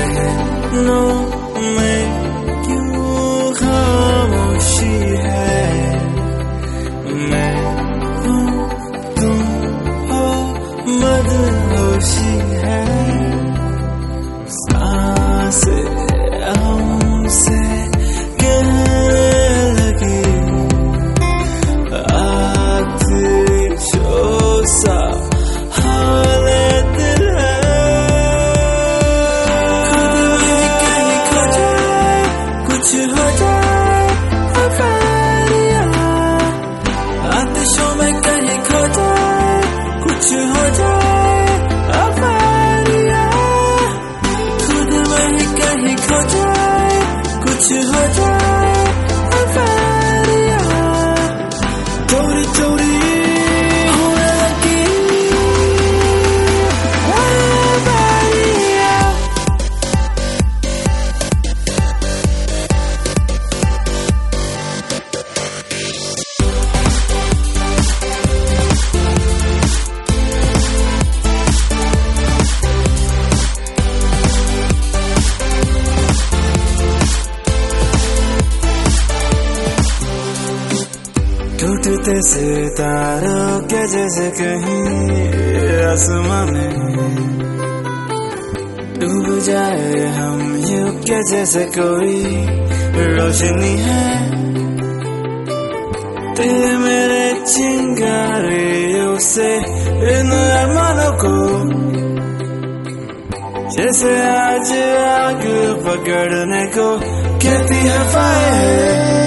सपनों में क्यों खामोशी है, मैं हूँ तुम हो मदहोशी है, सांसें हमसे कहने लगी सा हाले दिल है, खुद में कहीं खो जाए कुछ हो जाए अफारिया, आतिशों में कहीं खो जाए कुछ हो जाए अफारिया, खुद में कहीं खो जाए कुछ हो जाए अफारिया, चोरी चोरी टूटते सितारों के जैसे कहीं आसमां में डूब जाए हम यूं के जैसे कोई रोशनी है, तेरे मेरे चिंगारियों से इन अरमानों को जैसे आज आग पकड़ने को कहती हवाएं।